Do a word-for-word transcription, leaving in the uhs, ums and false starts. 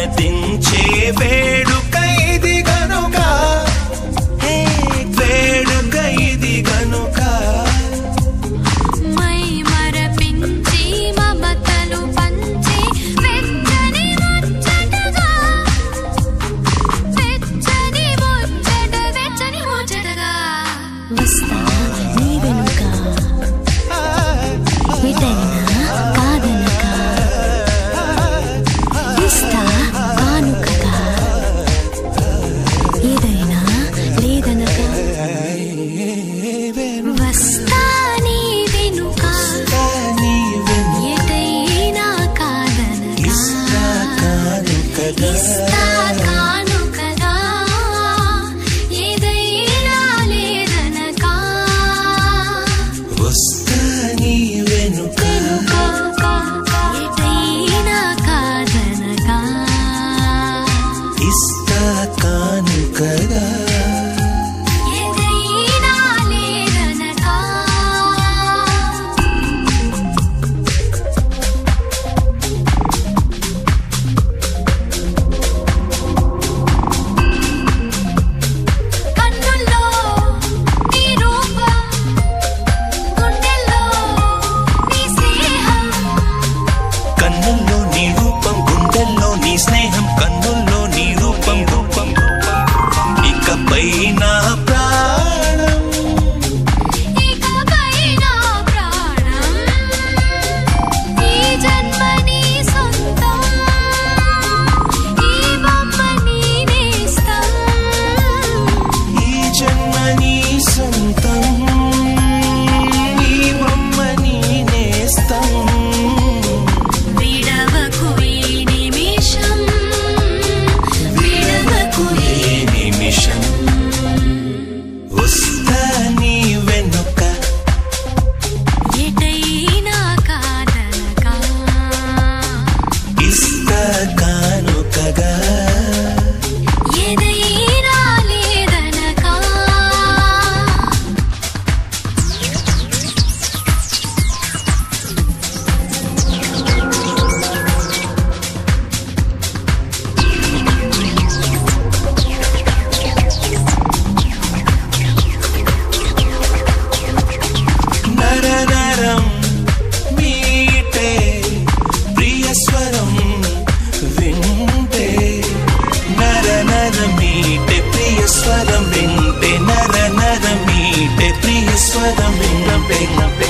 ఆనందించే వేడుక ఇది గనుక, వేడుక ఇది గనుక. మై మరపించి మమతలు పంచి వెచ్చని ముచ్చటగా, వెచ్చని ముచ్చట వెచ్చని ముచ్చటగా వస్తా నీ వెనుక, ఎటైనా కాదనక, ఇస్తా కానుకగా, ఏదైనా లేదనక. వస్తా నీ వెనుక, ఎటైనా కాదనక, ఇస్తా కానుకగా, ఏదైనా లేదనక. వస్తా నీ వెనుక, ఎటైనా కాదనక, ఇస్తా కానుకగా. ఏదైనా లేదనక. కన్నుల్లో నీ రూపం, గుండెల్లో నీ స్నేహం, కన్నుల్లో నీ రూపం, గుండెల్లో నీ స్నేహం, కన్నుల్లో నీ రూపం రూపం ఇకపై నా ప్రాణం, ఇకపై నా ప్రాణం, ఈ జన్మ నీ సొంతం, ఈ బొమ్మ నీ నేస్తం, ఈ జన్మ నీ సొంతం, ఈ బొమ్మ నీ నేస్తం. విడవకు ఈ నిమిషం, విడవకు ఈ ఈ నిమిషం వస్తా నీ వెనుక, ఎటైనా కాదనక, ఇస్తా కానుకగా. ఏదైనా లేదనక. నర నరం మీటే ప్రియ స్వరం వింటే, నర నర మీటే ప్రియ స్వరం వింటే, నర నర మీటే ప్రియ స్వరం వింటే.